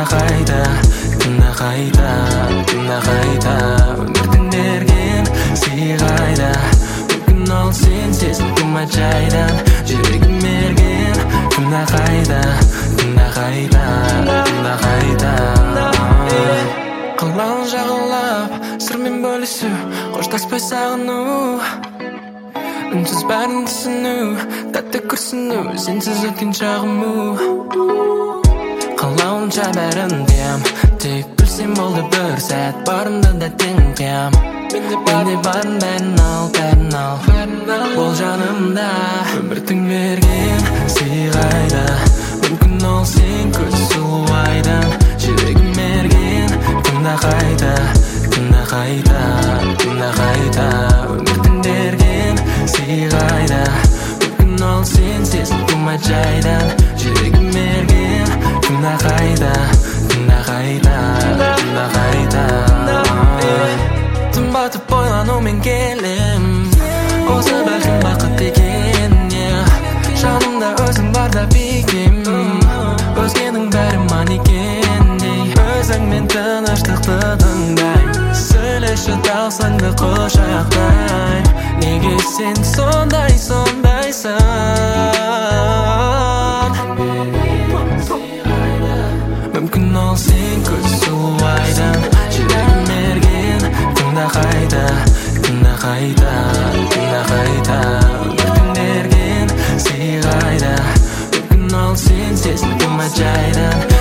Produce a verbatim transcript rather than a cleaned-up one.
қайда, тыңда қайта, тыңда қайта. Өмірдің берген сый қайда, мүмкін ол сен сезім жайдан. Жүрегім мерген, тыңда қайда, тыңда қайта, тыңда қайта. Қалауын жағалап, сырмен бөлісу, қоштаспай сағыну. Үнсіз бәрін түсіну, тәтті күрсіну, сенсіз өткен шағыму. Қалауынша бәрін дем, тек білсем болды бір сәт, барымды да тең қиям. Менде барын бәрін ал, бәрін ал, бол жанымда. Өмірдің берген сый қайда, мүмкін ол сен көз сұлу айдан. Жүрегім мерген, тыңда қайта, тыңда қайта, тыңда қайта. Өмірдің берген сый қайда, мүмкін ол сен сезім тума жайдан. Жүрегім мерген, тыңда қайта, тыңда қайта, тыңда қайта. Тым батып ойланумен келем, осы бәлкім бақыт екен. Жанымда өзің барда бекем, өзгенің бәрі манекендей. Өзіңмен тыныштықты тыңдайм, сөйлеші таусаңды құшақтайм. Неге сен сондай сондайсың? Мүмкін ол сен көз сұлу айдан. Жүрегім мерген, тыңда қайта, тыңда қайта, тыңда қайта. Өмірдің берген сый қайда, мүмкін ол сен сезім тума жайдан.